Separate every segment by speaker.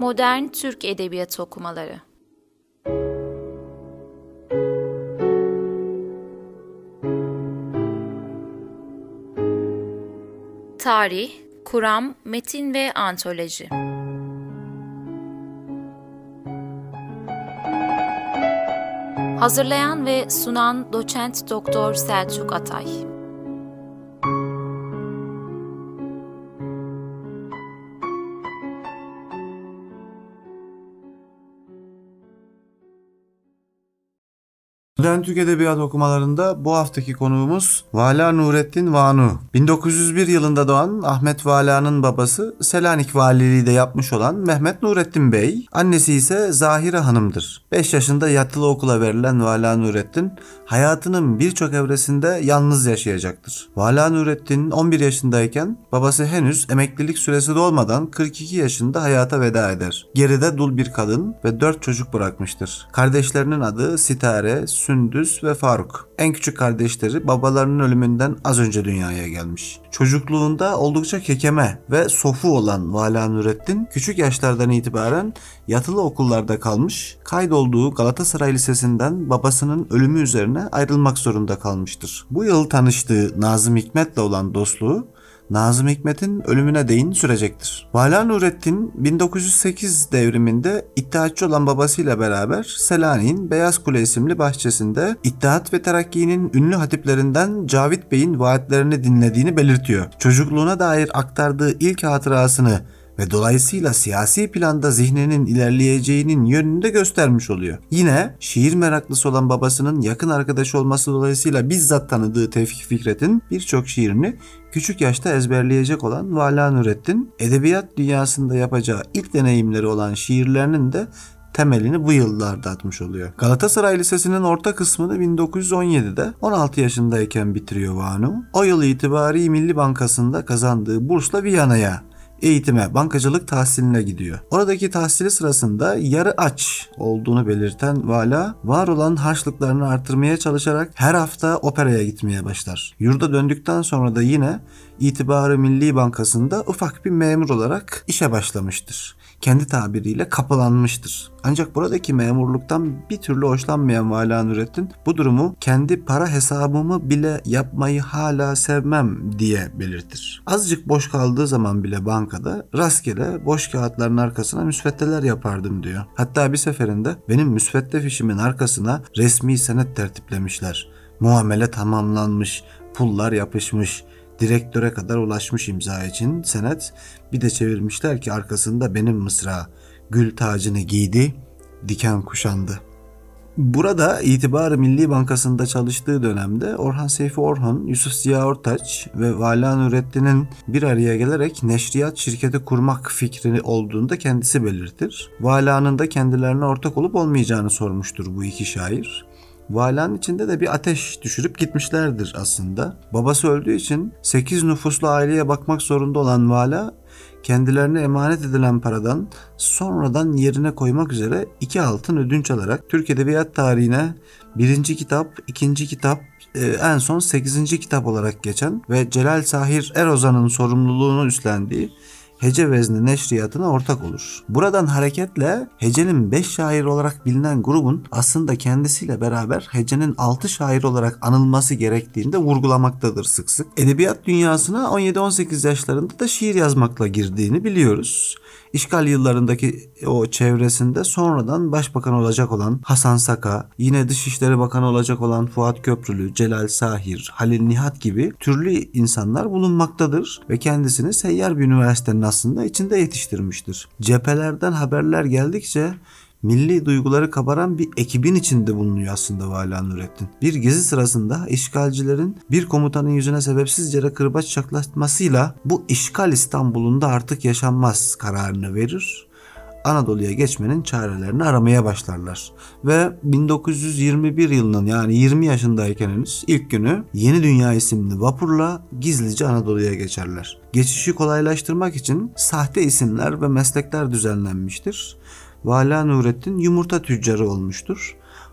Speaker 1: Modern Türk Edebiyatı okumaları. Tarih, kuram, metin ve antoloji. Hazırlayan ve sunan Doçent Doktor Selçuk Atay.
Speaker 2: Modern Türk Edebiyatı okumalarında bu haftaki konuğumuz Vala Nurettin Vanu. 1901 yılında doğan Ahmet Vala'nın babası Selanik valiliği de yapmış olan Mehmet Nurettin Bey, annesi ise Zahire Hanım'dır. 5 yaşında yatılı okula verilen Vala Nurettin, hayatının birçok evresinde yalnız yaşayacaktır. Vala Nurettin 11 yaşındayken babası henüz emeklilik süresi dolmadan 42 yaşında hayata veda eder. Geride dul bir kadın ve 4 çocuk bırakmıştır. Kardeşlerinin adı Sitare, Sündüz ve Faruk. En küçük kardeşleri babalarının ölümünden az önce dünyaya gelmiş. Çocukluğunda oldukça kekeme ve sofu olan Vala Nurettin küçük yaşlardan itibaren yatılı okullarda kalmış, kaydolduğu Galatasaray Lisesi'nden babasının ölümü üzerine ayrılmak zorunda kalmıştır. Bu yıl tanıştığı Nazım Hikmet'le olan dostluğu Nazım Hikmet'in ölümüne değin sürecektir. Vala Nurettin 1908 devriminde İttihatçı olan babasıyla beraber Selanik'in Beyaz Kule isimli bahçesinde İttihat ve Terakki'nin ünlü hatiplerinden Cavit Bey'in vaatlerini dinlediğini belirtiyor. Çocukluğuna dair aktardığı ilk hatırasını ve dolayısıyla siyasi planda zihninin ilerleyeceğinin yönünü de göstermiş oluyor. Yine şiir meraklısı olan babasının yakın arkadaşı olması dolayısıyla bizzat tanıdığı Tevfik Fikret'in birçok şiirini küçük yaşta ezberleyecek olan Vala Nurettin, edebiyat dünyasında yapacağı ilk deneyimleri olan şiirlerinin de temelini bu yıllarda atmış oluyor. Galatasaray Lisesi'nin orta kısmını 1917'de 16 yaşındayken bitiriyor Vanu. O yıl itibari Milli Bankası'nda kazandığı bursla Viyana'ya eğitime, bankacılık tahsiline gidiyor. Oradaki tahsili sırasında yarı aç olduğunu belirten Vala, var olan harçlıklarını artırmaya çalışarak her hafta operaya gitmeye başlar. Yurda döndükten sonra da yine İtibarı Milli Bankası'nda ufak bir memur olarak işe başlamıştır. Kendi tabiriyle kapılanmıştır. Ancak buradaki memurluktan bir türlü hoşlanmayan Vala Nurettin bu durumu kendi para hesabımı bile yapmayı hala sevmem diye belirtir. Azıcık boş kaldığı zaman bile bankada rastgele boş kağıtların arkasına müsveddeler yapardım diyor. Hatta bir seferinde benim müsvedde fişimin arkasına resmi senet tertiplemişler. Muamele tamamlanmış, pullar yapışmış, direktöre kadar ulaşmış imza için senet, bir de çevirmişler ki arkasında benim mısra, gül tacını giydi, diken kuşandı. Burada İtibar Milli Bankası'nda çalıştığı dönemde Orhan Seyfi Orhan, Yusuf Ziya Ortaç ve Vala Nurettin'in bir araya gelerek neşriyat şirketi kurmak fikrini olduğunu da kendisi belirtir. Vala'nın da kendilerine ortak olup olmayacağını sormuştur bu iki şair. Vala'nın içinde de bir ateş düşürüp gitmişlerdir aslında. Babası öldüğü için 8 nüfuslu aileye bakmak zorunda olan Vala, kendilerine emanet edilen paradan sonradan yerine koymak üzere 2 altın ödünç alarak Türk Edebiyat tarihine 1. kitap, 2. kitap, en son 8. kitap olarak geçen ve Celal Sahir Erozan'ın sorumluluğunu üstlendiği Hece Vezni neşriyatına ortak olur. Buradan hareketle Hece'nin 5 şair olarak bilinen grubun aslında kendisiyle beraber Hece'nin 6 şair olarak anılması gerektiğini de vurgulamaktadır sık sık. Edebiyat dünyasına 17-18 yaşlarında da şiir yazmakla girdiğini biliyoruz. İşgal yıllarındaki o çevresinde sonradan başbakan olacak olan Hasan Saka, yine Dışişleri Bakanı olacak olan Fuat Köprülü, Celal Sahir, Halil Nihat gibi türlü insanlar bulunmaktadır ve kendisini seyyar bir üniversitenin aslında içinde yetiştirmiştir. Cephelerden haberler geldikçe milli duyguları kabaran bir ekibin içinde bulunuyor aslında Vala Nurettin. Bir gezi sırasında işgalcilerin bir komutanın yüzüne sebepsizce kırbaç çaklatmasıyla bu işgal İstanbul'unda artık yaşanmaz kararını verir. Anadolu'ya geçmenin çarelerini aramaya başlarlar. Ve 1921 yılının, yani 20 yaşındayken henüz, ilk günü Yeni Dünya isimli vapurla gizlice Anadolu'ya geçerler. Geçişi kolaylaştırmak için sahte isimler ve meslekler düzenlenmiştir. Vala Nurettin yumurta tüccarı olmuştur.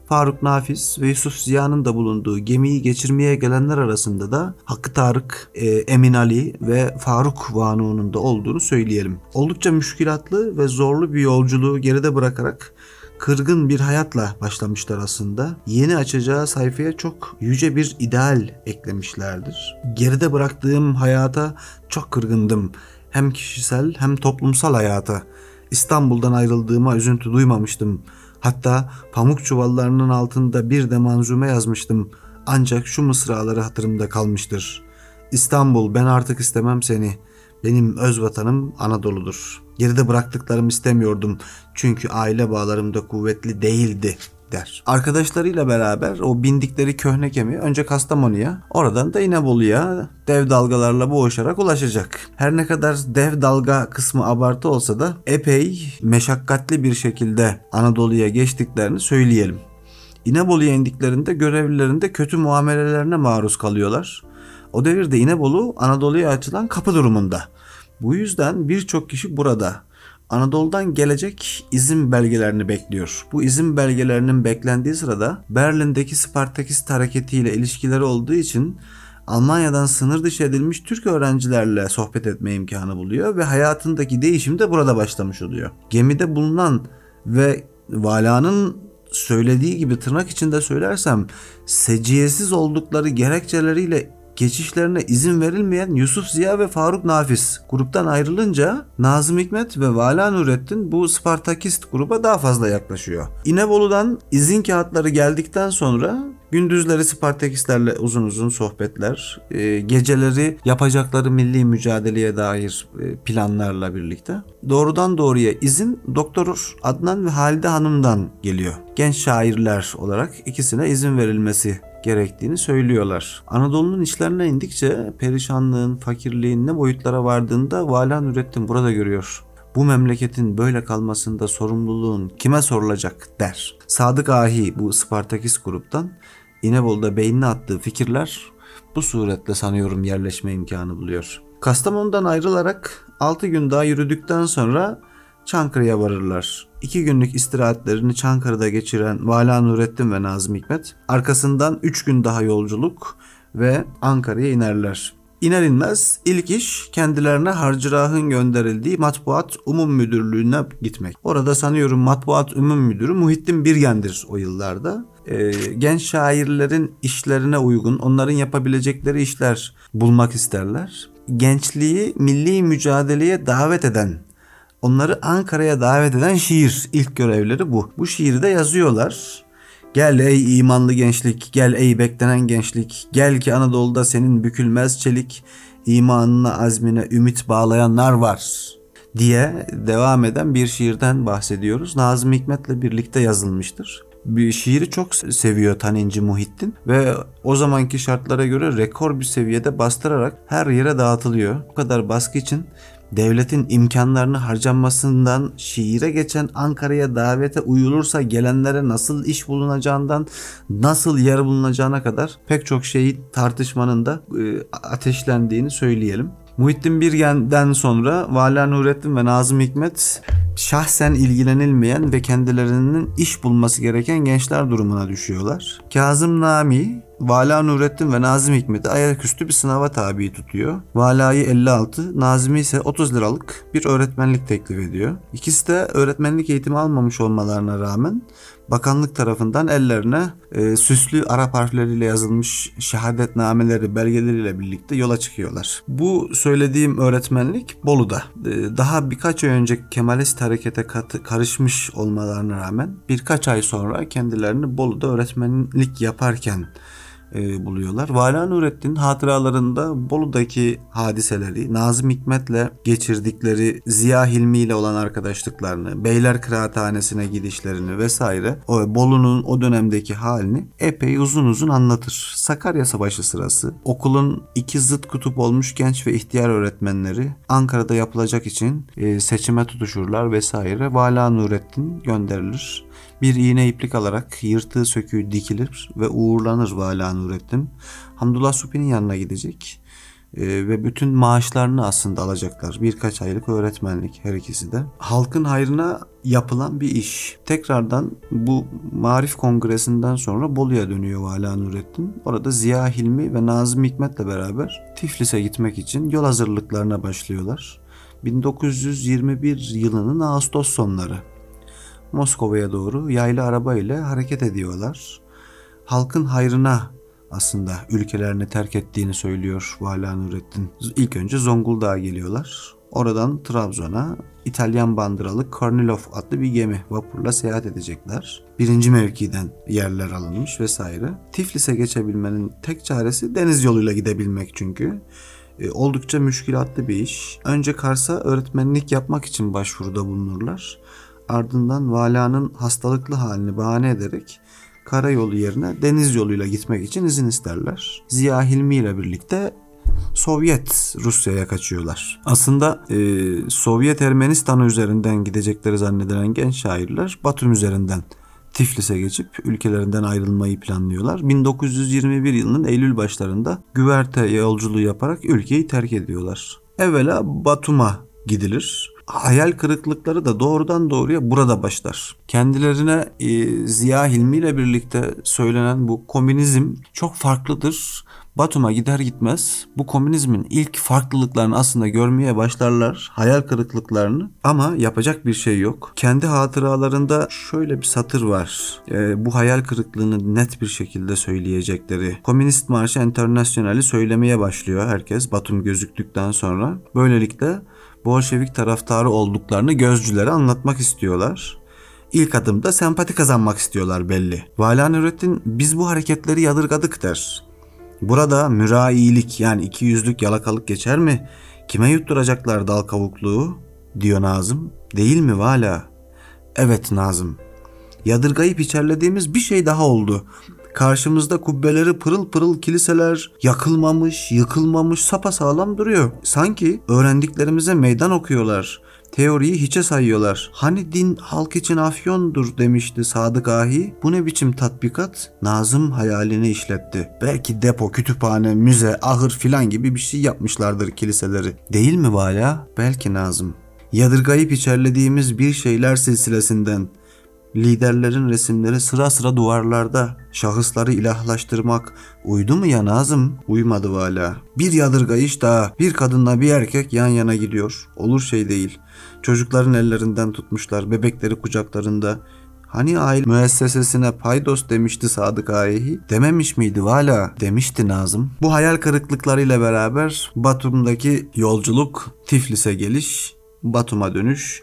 Speaker 2: Faruk Nafiz ve Yusuf Ziya'nın da bulunduğu gemiyi geçirmeye gelenler arasında da Hakkı Tarık, Emin Ali ve Faruk Vanu'nun da olduğunu söyleyelim. Oldukça müşkilatlı ve zorlu bir yolculuğu geride bırakarak kırgın bir hayatla başlamışlar aslında. Yeni açacağı sayfaya çok yüce bir ideal eklemişlerdir. Geride bıraktığım hayata çok kırgındım. Hem kişisel hem toplumsal hayata. İstanbul'dan ayrıldığıma üzüntü duymamıştım. Hatta pamuk çuvallarının altında bir de manzume yazmıştım. Ancak şu mısraları hatırımda kalmıştır. İstanbul, ben artık istemem seni. Benim öz vatanım Anadolu'dur. Geride bıraktıklarımı istemiyordum. Çünkü aile bağlarım da kuvvetli değildi der. Arkadaşlarıyla beraber o bindikleri köhne gemi önce Kastamonu'ya, oradan da İnebolu'ya dev dalgalarla boğuşarak ulaşacak. Her ne kadar dev dalga kısmı abartı olsa da epey meşakkatli bir şekilde Anadolu'ya geçtiklerini söyleyelim. İnebolu'ya indiklerinde görevlilerinde kötü muamelelerine maruz kalıyorlar. O devirde İnebolu Anadolu'ya açılan kapı durumunda. Bu yüzden birçok kişi burada Anadolu'dan gelecek izin belgelerini bekliyor. Bu izin belgelerinin beklendiği sırada Berlin'deki Spartakist hareketiyle ilişkileri olduğu için Almanya'dan sınır dışı edilmiş Türk öğrencilerle sohbet etme imkanı buluyor ve hayatındaki değişim de burada başlamış oluyor. Gemide bulunan ve Vala'nın söylediği gibi, tırnak içinde söylersem, seciyesiz oldukları gerekçeleriyle geçişlerine izin verilmeyen Yusuf Ziya ve Faruk Nafiz gruptan ayrılınca Nazım Hikmet ve Vala Nurettin bu Spartakist gruba daha fazla yaklaşıyor. İnebolu'dan izin kağıtları geldikten sonra gündüzleri Spartakistlerle uzun uzun sohbetler, geceleri yapacakları milli mücadeleye dair planlarla birlikte. Doğrudan doğruya izin Doktor Adnan ve Halide Hanım'dan geliyor. Genç şairler olarak ikisine izin verilmesi gerektiğini söylüyorlar. Anadolu'nun içlerine indikçe perişanlığın, fakirliğin ne boyutlara vardığını da Vala Nurettin burada görüyor. Bu memleketin böyle kalmasında sorumluluğun kime sorulacak der. Sadık Ahi bu Spartakist gruptan İnebolu'da beynine attığı fikirler bu suretle sanıyorum yerleşme imkanı buluyor. Kastamonu'dan ayrılarak 6 gün daha yürüdükten sonra Çankırı'ya varırlar. 2 günlük istirahatlerini Çankırı'da geçiren Vala Nurettin ve Nazım Hikmet arkasından 3 gün daha yolculuk ve Ankara'ya inerler. İner inmez ilk iş kendilerine harcırahın gönderildiği Matbuat Umum Müdürlüğü'ne gitmek. Orada sanıyorum Matbuat Umum Müdürü Muhittin Birgen'dir o yıllarda. Genç şairlerin işlerine uygun, onların yapabilecekleri işler bulmak isterler. Gençliği milli mücadeleye davet eden, onları Ankara'ya davet eden şiir, ilk görevleri bu. Bu şiiri de yazıyorlar. Gel ey imanlı gençlik, gel ey beklenen gençlik, gel ki Anadolu'da senin bükülmez çelik, imanına azmine ümit bağlayanlar var diye devam eden bir şiirden bahsediyoruz. Nazım Hikmet'le birlikte yazılmıştır. Bir şiiri çok seviyor Taninci Muhittin ve o zamanki şartlara göre rekor bir seviyede bastırarak her yere dağıtılıyor. Bu kadar baskı için devletin imkanlarını harcanmasından şiire geçen Ankara'ya davete uyulursa gelenlere nasıl iş bulunacağından nasıl yer bulunacağına kadar pek çok şeyin tartışmanın da ateşlendiğini söyleyelim. Muhittin Birgen'den sonra Vala Nurettin ve Nazım Hikmet şahsen ilgilenilmeyen ve kendilerinin iş bulması gereken gençler durumuna düşüyorlar. Kazım Nami, Vala Nurettin ve Nazım Hikmet'i ayaküstü bir sınava tabi tutuyor. Vala'yı 56, Nazım'ı ise 30 liralık bir öğretmenlik teklif ediyor. İkisi de öğretmenlik eğitimi almamış olmalarına rağmen bakanlık tarafından ellerine süslü Arap harfleriyle yazılmış şehadetnameleri, belgeleriyle birlikte yola çıkıyorlar. Bu söylediğim öğretmenlik Bolu'da. Daha birkaç ay önce Kemalist harekete karışmış olmalarına rağmen birkaç ay sonra kendilerini Bolu'da öğretmenlik yaparken buluyorlar. Vala Nurettin hatıralarında Bolu'daki hadiseleri, Nazım Hikmet'le geçirdikleri, Ziya Hilmi ile olan arkadaşlıklarını, Beyler Kıraathanesi'ne gidişlerini vesaire, Bolu'nun o dönemdeki halini epey uzun uzun anlatır. Sakarya Savaşı sırası okulun iki zıt kutup olmuş genç ve ihtiyar öğretmenleri Ankara'da yapılacak için seçime tutuşurlar vesaire. Vala Nurettin gönderilir. Bir iğne iplik alarak yırtığı söküğü dikilir ve uğurlanır Vala Nurettin. Hamdullah Supi'nin yanına gidecek. Ve bütün maaşlarını aslında alacaklar. Birkaç aylık öğretmenlik her ikisi de. Halkın hayrına yapılan bir iş. Tekrardan bu Maarif Kongresi'nden sonra Bolu'ya dönüyor Vala Nurettin. Orada Ziya Hilmi ve Nazım Hikmet'le beraber Tiflis'e gitmek için yol hazırlıklarına başlıyorlar. 1921 yılının Ağustos sonları. Moskova'ya doğru yaylı araba ile hareket ediyorlar. Halkın hayrına aslında ülkelerini terk ettiğini söylüyor Vala Nurettin. İlk önce Zonguldak'a geliyorlar. Oradan Trabzon'a İtalyan bandıralı Kornilov adlı bir gemi vapurla seyahat edecekler. Birinci mevkiden yerler alınmış vesaire. Tiflis'e geçebilmenin tek çaresi deniz yoluyla gidebilmek çünkü. Oldukça müşkilatlı bir iş. Önce Kars'a öğretmenlik yapmak için başvuruda bulunurlar. Ardından Vala'nın hastalıklı halini bahane ederek karayolu yerine deniz yoluyla gitmek için izin isterler. Ziya Hilmi ile birlikte Sovyet Rusya'ya kaçıyorlar. Aslında Sovyet Ermenistan'ı üzerinden gidecekleri zannedilen genç şairler Batum üzerinden Tiflis'e geçip ülkelerinden ayrılmayı planlıyorlar. 1921 yılının Eylül başlarında güverte yolculuğu yaparak ülkeyi terk ediyorlar. Evvela Batum'a gidilir. Hayal kırıklıkları da doğrudan doğruya burada başlar. Kendilerine Ziya Hilmi ile birlikte söylenen bu komünizm çok farklıdır. Batum'a gider gitmez bu komünizmin ilk farklılıklarını aslında görmeye başlarlar. Hayal kırıklıklarını, ama yapacak bir şey yok. Kendi hatıralarında şöyle bir satır var. Bu hayal kırıklığını net bir şekilde söyleyecekleri. Komünist Marşı Enternasyonali söylemeye başlıyor herkes Batum gözüktükten sonra. Böylelikle Bolşevik taraftarı olduklarını gözcülere anlatmak istiyorlar. İlk adımda sempati kazanmak istiyorlar belli. Vala Nurettin biz bu hareketleri yadırgadık der. Burada mürailik yani ikiyüzlük yalakalık geçer mi? Kime yutturacaklar dal kavukluğu? Diyor Nazım. Değil mi Vala? Evet Nazım. Yadırgayıp içerlediğimiz bir şey daha oldu. Karşımızda kubbeleri pırıl pırıl kiliseler yakılmamış, yıkılmamış sapasağlam duruyor. Sanki öğrendiklerimize meydan okuyorlar. Teoriyi hiçe sayıyorlar. Hani din halk için afyondur demişti Sadık Ahi. Bu ne biçim tatbikat? Nazım hayalini işletti. Belki depo, kütüphane, müze, ahır filan gibi bir şey yapmışlardır kiliseleri. Değil mi Vala? Belki Nazım. Yadırgayıp içerlediğimiz bir şeyler silsilesinden. Liderlerin resimleri sıra sıra duvarlarda. Şahısları ilahlaştırmak uydu mu ya Nazım? Uymadı Vala. Bir yadırgayış daha. Bir kadınla bir erkek yan yana gidiyor. Olur şey değil. Çocukların ellerinden tutmuşlar. Bebekleri kucaklarında. Hani aile müessesesine paydos demişti Sadık Ahi? Dememiş miydi Vala? Demişti Nazım. Bu hayal kırıklıklarıyla beraber Batum'daki yolculuk, Tiflis'e geliş, Batum'a dönüş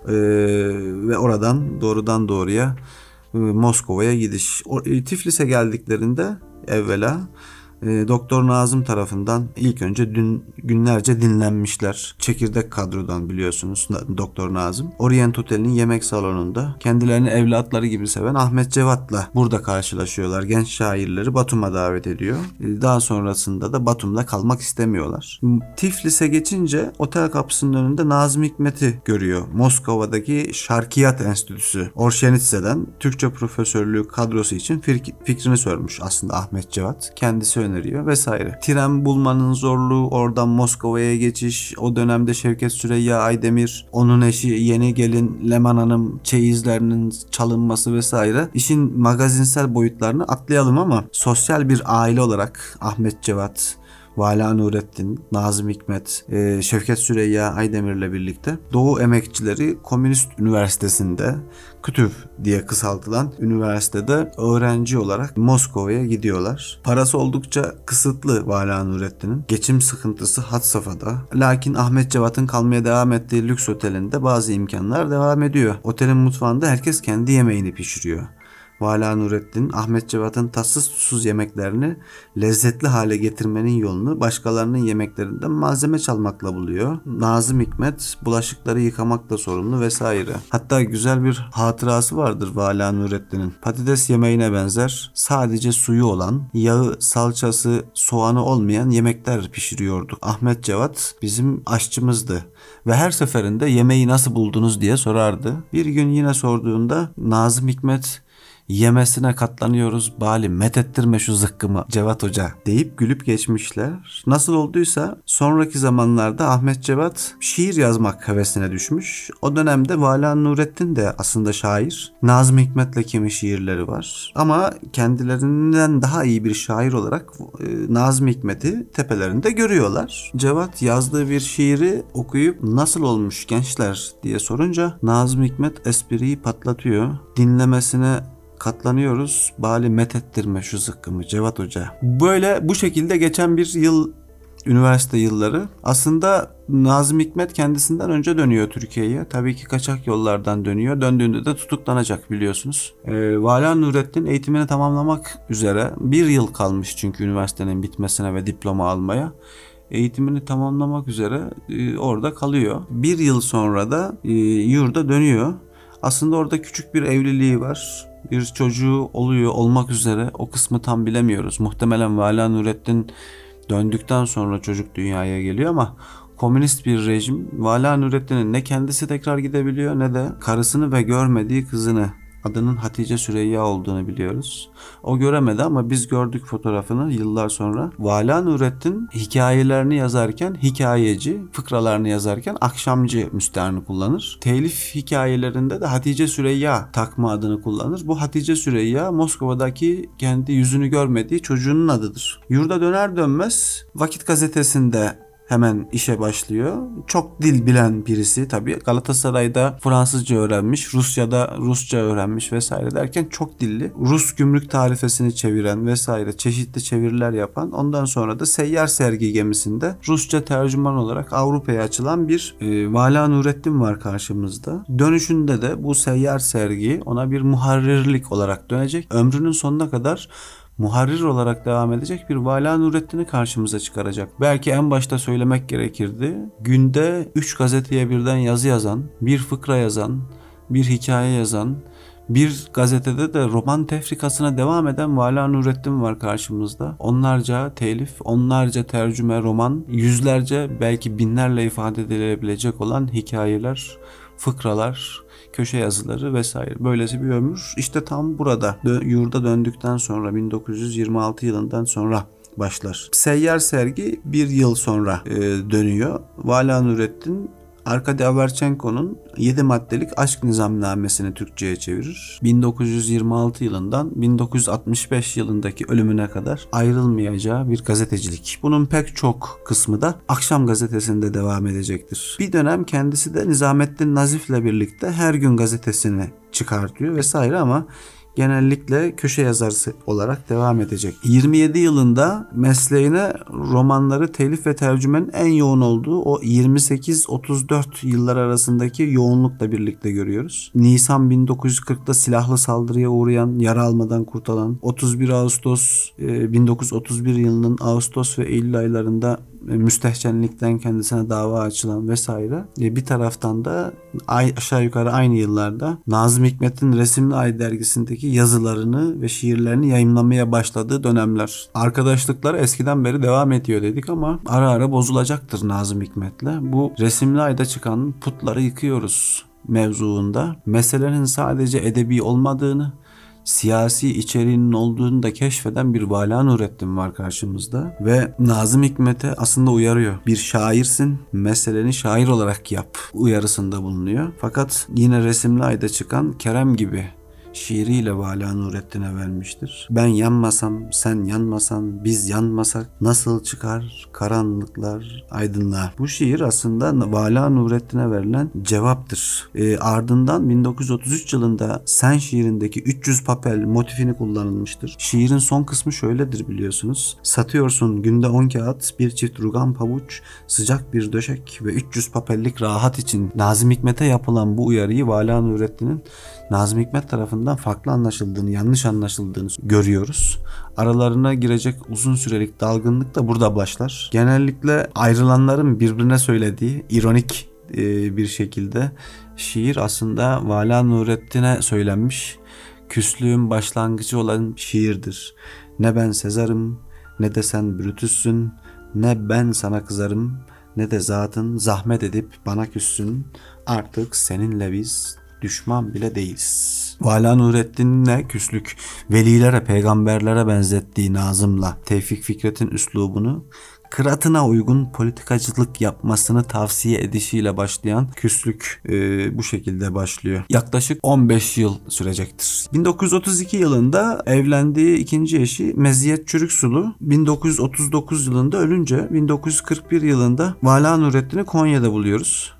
Speaker 2: ve oradan doğrudan doğruya Moskova'ya gidiş. Tiflis'e geldiklerinde evvela Doktor Nazım tarafından ilk önce günlerce dinlenmişler. Çekirdek kadrodan biliyorsunuz Doktor Nazım. Orient Oteli'nin yemek salonunda kendilerini evlatları gibi seven Ahmet Cevat'la burada karşılaşıyorlar. Genç şairleri Batum'a davet ediyor. Daha sonrasında da Batum'da kalmak istemiyorlar. Tiflis'e geçince otel kapısının önünde Nazım Hikmet'i görüyor. Moskova'daki Şarkiyat Enstitüsü Orşenitse'den Türkçe profesörlüğü kadrosu için fikrini sormuş aslında Ahmet Cevat. Kendisi öneriyor vesaire. Tren bulmanın zorluğu, oradan Moskova'ya geçiş, o dönemde Şevket Süreyya Aydemir, onun eşi yeni gelin Leman Hanım çeyizlerinin çalınması vesaire. İşin magazinsel boyutlarını atlayalım ama sosyal bir aile olarak Ahmet Cevat, Vala Nurettin, Nazım Hikmet, Şevket Süreyya Aydemir'le birlikte Doğu Emekçileri Komünist Üniversitesi'nde KÜTÜV diye kısaltılan üniversitede öğrenci olarak Moskova'ya gidiyorlar. Parası oldukça kısıtlı Vala Nurettin'in. Geçim sıkıntısı had safhada. Lakin Ahmet Cevat'ın kalmaya devam ettiği lüks otelinde bazı imkanlar devam ediyor. Otelin mutfağında herkes kendi yemeğini pişiriyor. Vala Nurettin, Ahmet Cevat'ın tatsız tuzsuz yemeklerini lezzetli hale getirmenin yolunu başkalarının yemeklerinden malzeme çalmakla buluyor. Nazım Hikmet bulaşıkları yıkamakla sorumlu vesaire. Hatta güzel bir hatırası vardır Vala Nurettin'in. Patates yemeğine benzer, sadece suyu olan, yağı, salçası, soğanı olmayan yemekler pişiriyorduk. Ahmet Cevat bizim aşçımızdı ve her seferinde yemeği nasıl buldunuz diye sorardı. Bir gün yine sorduğunda Nazım Hikmet yemesine katlanıyoruz. Bari methettirme şu zıkkımı Cevat Hoca deyip gülüp geçmişler. Nasıl olduysa sonraki zamanlarda Ahmet Cevat şiir yazmak hevesine düşmüş. O dönemde Vala Nurettin de aslında şair. Nazım Hikmet'le kimi şiirleri var. Ama kendilerinden daha iyi bir şair olarak Nazım Hikmet'i tepelerinde görüyorlar. Cevat yazdığı bir şiiri okuyup nasıl olmuş gençler diye sorunca Nazım Hikmet espriyi patlatıyor. Dinlemesine katlanıyoruz. Bari methettirme şu zıkkımı Cevat Hoca. Böyle bu şekilde geçen bir yıl, üniversite yılları. Aslında Nazım Hikmet kendisinden önce dönüyor Türkiye'ye. Tabii ki kaçak yollardan dönüyor. Döndüğünde de tutuklanacak biliyorsunuz. Vala Nurettin eğitimini tamamlamak üzere bir yıl kalmış çünkü üniversitenin bitmesine ve diploma almaya. Eğitimini tamamlamak üzere orada kalıyor. Bir yıl sonra da yurda dönüyor. Aslında orada küçük bir evliliği var. Bir çocuğu oluyor, olmak üzere. O kısmı tam bilemiyoruz. Muhtemelen Vala Nurettin döndükten sonra çocuk dünyaya geliyor ama komünist bir rejim Vala Nurettin'in ne kendisi tekrar gidebiliyor ne de karısını ve görmediği kızını, adının Hatice Süreyya olduğunu biliyoruz. O göremedi ama biz gördük fotoğrafını yıllar sonra. Vala Nurettin hikayelerini yazarken hikayeci, fıkralarını yazarken akşamcı müstearını kullanır. Telif hikayelerinde de Hatice Süreyya takma adını kullanır. Bu Hatice Süreyya Moskova'daki kendi yüzünü görmediği çocuğunun adıdır. Yurda döner dönmez Vakit Gazetesi'nde hemen işe başlıyor. Çok dil bilen birisi tabii. Galatasaray'da Fransızca öğrenmiş, Rusya'da Rusça öğrenmiş vesaire derken çok dilli. Rus gümrük tarifesini çeviren vesaire çeşitli çeviriler yapan. Ondan sonra da Seyyar Sergi gemisinde Rusça tercüman olarak Avrupa'ya açılan bir Vala Nurettin var karşımızda. Dönüşünde de bu Seyyar Sergi ona bir muharrirlik olarak dönecek. Ömrünün sonuna kadar muharrir olarak devam edecek bir Vala Nurettin'i karşımıza çıkaracak. Belki en başta söylemek gerekirdi. Günde 3 gazeteye birden yazı yazan, bir fıkra yazan, bir hikaye yazan, bir gazetede de roman tefrikasına devam eden Vala Nurettin var karşımızda. Onlarca telif, onlarca tercüme roman, yüzlerce belki binlerle ifade edilebilecek olan hikayeler, fıkralar, köşe yazıları vesaire. Böylesi bir ömür işte tam burada yurda döndükten sonra 1926 yılından sonra başlar. Seyyar Sergi bir yıl sonra dönüyor. Vala Nurettin Arkady Averchenko'nun 7 maddelik aşk nizamnamesini Türkçe'ye çevirir. 1926 yılından 1965 yılındaki ölümüne kadar ayrılmayacağı bir gazetecilik. Bunun pek çok kısmı da Akşam Gazetesi'nde devam edecektir. Bir dönem kendisi de Nizamettin Nazif'le birlikte Her Gün gazetesini çıkartıyor vesaire ama genellikle köşe yazarı olarak devam edecek. 27 yılında mesleğine romanları telif ve tercümenin en yoğun olduğu o 28-34 yıllar arasındaki yoğunlukla birlikte görüyoruz. Nisan 1940'da silahlı saldırıya uğrayan, yara almadan kurtulan, 31 Ağustos 1931 yılının Ağustos ve Eylül aylarında müstehcenlikten kendisine dava açılan vesaire. Bir taraftan da aşağı yukarı aynı yıllarda Nazım Hikmet'in Resimli Ay dergisindeki yazılarını ve şiirlerini yayımlamaya başladığı dönemler. Arkadaşlıklar eskiden beri devam ediyor dedik ama ara ara bozulacaktır Nazım Hikmet'le. Bu Resimli Ay'da çıkan Putları Yıkıyoruz mevzuunda meselenin sadece edebi olmadığını, siyasi içeriğinin olduğunu da keşfeden bir Vala Nurettin var karşımızda ve Nazım Hikmet'e aslında uyarıyor. Bir şairsin, meseleni şair olarak yap uyarısında bulunuyor. Fakat yine Resimli Ay'da çıkan Kerem gibi şiiriyle Vala Nurettin'e vermiştir. Ben yanmasam, sen yanmasan, biz yanmasak nasıl çıkar karanlıklar aydınlığa. Bu şiir aslında Vala Nurettin'e verilen cevaptır. Ardından 1933 yılında Sen şiirindeki 300 papel motifini kullanılmıştır. Şiirin son kısmı şöyledir biliyorsunuz. Satıyorsun günde 10 kağıt, bir çift rugan pabuç, sıcak bir döşek ve 300 papellik rahat için. Nazım Hikmet'e yapılan bu uyarıyı Vala Nurettin'in Nazım Hikmet tarafından farklı anlaşıldığını, yanlış anlaşıldığını görüyoruz. Aralarına girecek uzun sürelik dalgınlık da burada başlar. Genellikle ayrılanların birbirine söylediği ironik bir şekilde şiir aslında Vala Nurettin'e söylenmiş küslüğün başlangıcı olan şiirdir. Ne ben Sezar'ım, ne de sen Brutus'sun, ne ben sana kızarım, ne de zatın zahmet edip bana küssün. Artık seninle biz düşman bile değiliz. Vala Nurettin'le küslük, velilere, peygamberlere benzettiği Nazım'la Tevfik Fikret'in üslubunu kıraatına uygun politikacılık yapmasını tavsiye edişiyle başlayan küslük bu şekilde başlıyor. Yaklaşık 15 yıl sürecektir. 1932 yılında evlendiği ikinci eşi Meziyet Çürüksulu 1939 yılında ölünce 1941 yılında Vala Nurettin'i Konya'da buluyoruz.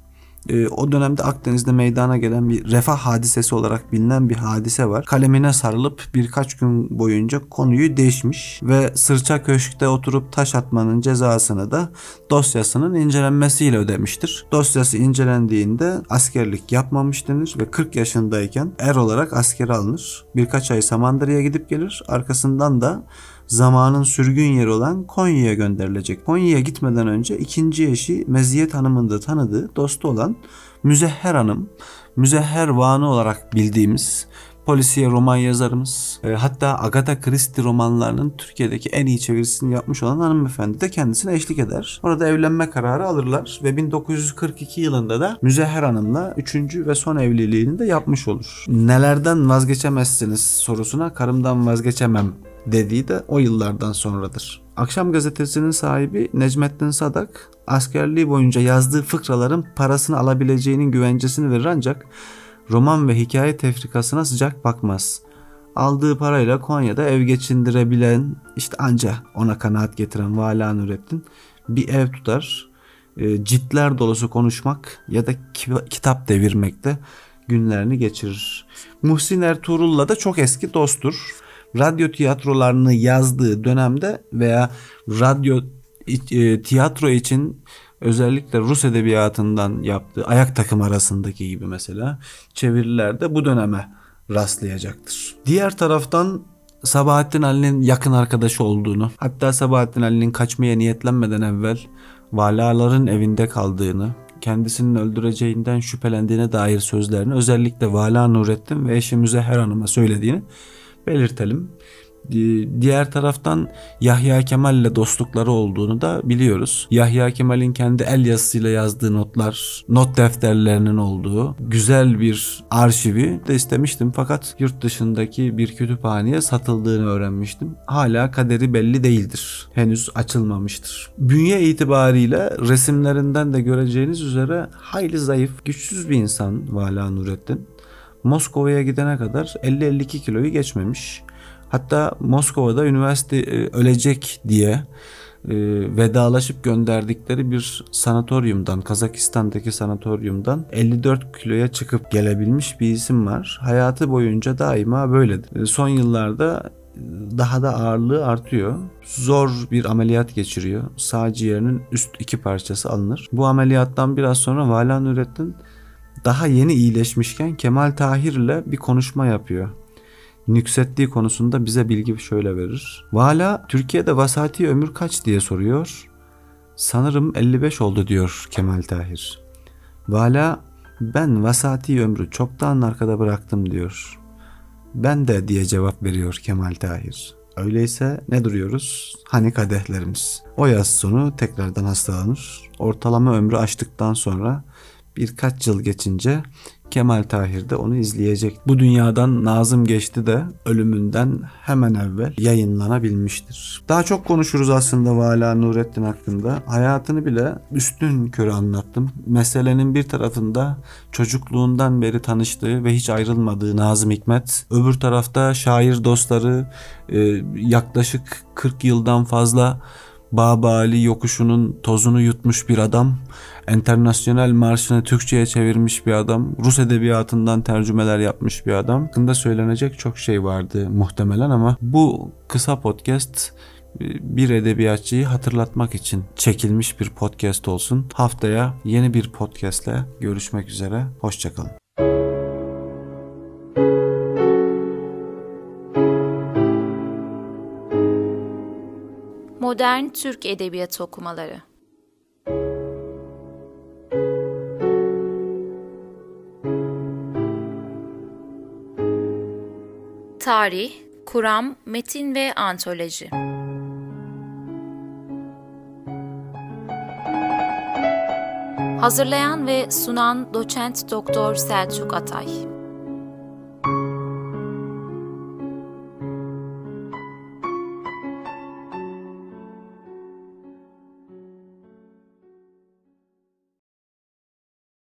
Speaker 2: O dönemde Akdeniz'de meydana gelen bir refah hadisesi olarak bilinen bir hadise var. Kalemine sarılıp birkaç gün boyunca konuyu değişmiş ve Sırça Köşk'te oturup taş atmanın cezasını da dosyasının incelenmesiyle ödemiştir. Dosyası incelendiğinde askerlik yapmamış denir ve 40 yaşındayken er olarak askere alınır. Birkaç ay Samandıra'ya gidip gelir. Arkasından da zamanın sürgün yeri olan Konya'ya gönderilecek. Konya'ya gitmeden önce ikinci eşi Meziyet Hanım'ın da tanıdığı, dostu olan Müzehher Hanım, Müzehher Vanı olarak bildiğimiz polisiye roman yazarımız, hatta Agatha Christie romanlarının Türkiye'deki en iyi çevirisini yapmış olan hanımefendi de kendisine eşlik eder. Orada evlenme kararı alırlar ve 1942 yılında da Müzehher Hanım'la 3. ve son evliliğini de yapmış olur. Nelerden vazgeçemezsiniz sorusuna karımdan vazgeçemem dediği de o yıllardan sonradır. Akşam gazetesinin sahibi Necmettin Sadak, askerliği boyunca yazdığı fıkraların parasını alabileceğinin güvencesini verir ancak roman ve hikaye tefrikasına sıcak bakmaz. Aldığı parayla Konya'da ev geçindirebilen, işte anca ona kanaat getiren Vala Nurettin bir ev tutar. Ciltler dolusu konuşmak ya da kitap devirmekte günlerini geçirir. Muhsin Ertuğrul'la da çok eski dosttur. Radyo tiyatrolarını yazdığı dönemde veya radyo tiyatro için özellikle Rus edebiyatından yaptığı Ayak Takım arasındaki gibi mesela çevirilerde bu döneme rastlayacaktır. Diğer taraftan Sabahattin Ali'nin yakın arkadaşı olduğunu, hatta Sabahattin Ali'nin kaçmaya niyetlenmeden evvel Valaların evinde kaldığını, kendisinin öldüreceğinden şüphelendiğine dair sözlerini özellikle Vala Nurettin ve eşi Müzehher Hanım'a söylediğini belirtelim. Diğer taraftan Yahya Kemal ile dostlukları olduğunu da biliyoruz. Yahya Kemal'in kendi el yazısıyla yazdığı notlar, not defterlerinin olduğu güzel bir arşivi de istemiştim fakat yurt dışındaki bir kütüphaneye satıldığını öğrenmiştim. Hala kaderi belli değildir. Henüz açılmamıştır. Bünye itibariyle resimlerinden de göreceğiniz üzere hayli zayıf, güçsüz bir insan Vala Nurettin. Moskova'ya gidene kadar 50-52 kiloyu geçmemiş. Hatta Moskova'da üniversite ölecek diye vedalaşıp gönderdikleri bir sanatoryumdan, Kazakistan'daki sanatoryumdan 54 kiloya çıkıp gelebilmiş bir isim var. Hayatı boyunca daima böyledir. Son yıllarda daha da ağırlığı artıyor. Zor bir ameliyat geçiriyor. Sağ ciğerinin üst 2 parçası alınır. Bu ameliyattan biraz sonra Vala Nurettin daha yeni iyileşmişken Kemal Tahir ile bir konuşma yapıyor. Nüksettiği konusunda bize bilgi şöyle verir. Vala, Türkiye'de vasati ömür kaç diye soruyor. Sanırım 55 oldu diyor Kemal Tahir. Vala, ben vasati ömrü çoktan arkada bıraktım diyor. Ben de diye cevap veriyor Kemal Tahir. Öyleyse ne duruyoruz? Hani kadehlerimiz? O yaz sonu tekrardan hastalanır. Ortalama ömrü aştıktan sonra birkaç yıl geçince Kemal Tahir de onu izleyecek. Bu dünyadan Nazım geçti de ölümünden hemen evvel yayınlanabilmiştir. Daha çok konuşuruz aslında Vala Nurettin hakkında. Hayatını bile üstünkörü anlattım. Meselenin bir tarafında çocukluğundan beri tanıştığı ve hiç ayrılmadığı Nazım Hikmet. Öbür tarafta şair dostları, yaklaşık 40 yıldan fazla Babali yokuşunun tozunu yutmuş bir adam, Enternasyonel Marşı'nı Türkçe'ye çevirmiş bir adam, Rus edebiyatından tercümeler yapmış bir adam. Hakkında söylenecek çok şey vardı muhtemelen ama bu kısa podcast bir edebiyatçıyı hatırlatmak için çekilmiş bir podcast olsun. Haftaya yeni bir podcastle görüşmek üzere. Hoşçakalın.
Speaker 1: Modern Türk Edebiyatı okumaları. Tarih, kuram, metin ve antoloji. Hazırlayan ve sunan Doçent Doktor Selçuk Atay.